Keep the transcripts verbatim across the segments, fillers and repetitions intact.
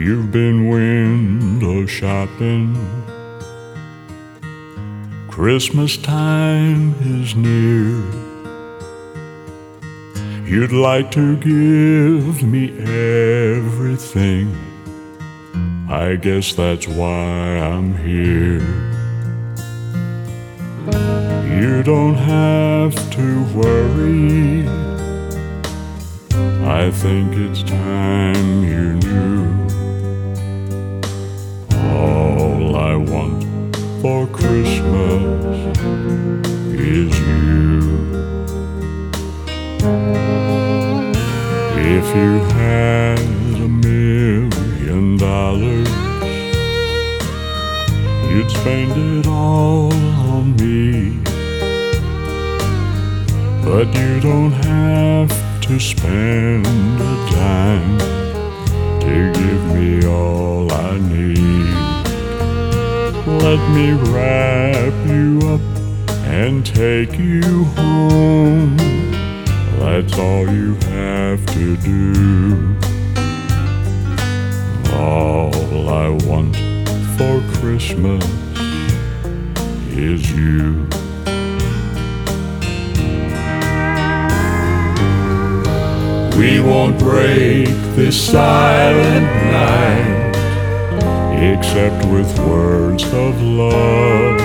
You've been window shopping. Christmas time is near. You'd like to give me everything. I guess that's why I'm here. You don't have to worry. I think it's time you knew. All I want for Christmas is you. If you had a million dollars, you'd spend it all on me. But you don't have to spend a dime to give me all I need. Let me wrap you up and take you home. That's all you have to do. All I want for Christmas is you. We won't break this silent night, except with words of love.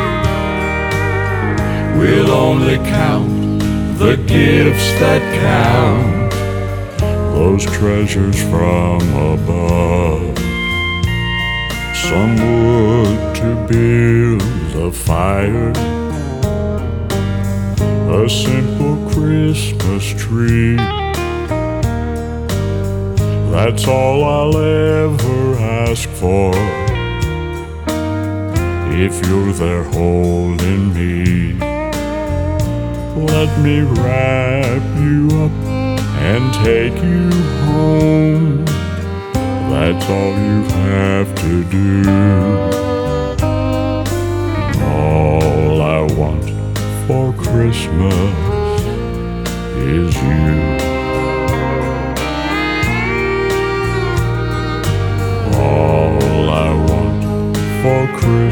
We'll only count the gifts that count, those treasures from above. Some wood to build a fire, a simple Christmas tree. That's all I'll ever ask for, if you're there holding me. Let me wrap you up and take you home. That's all you have to do. All I want for Christmas is you. All I want for Christmas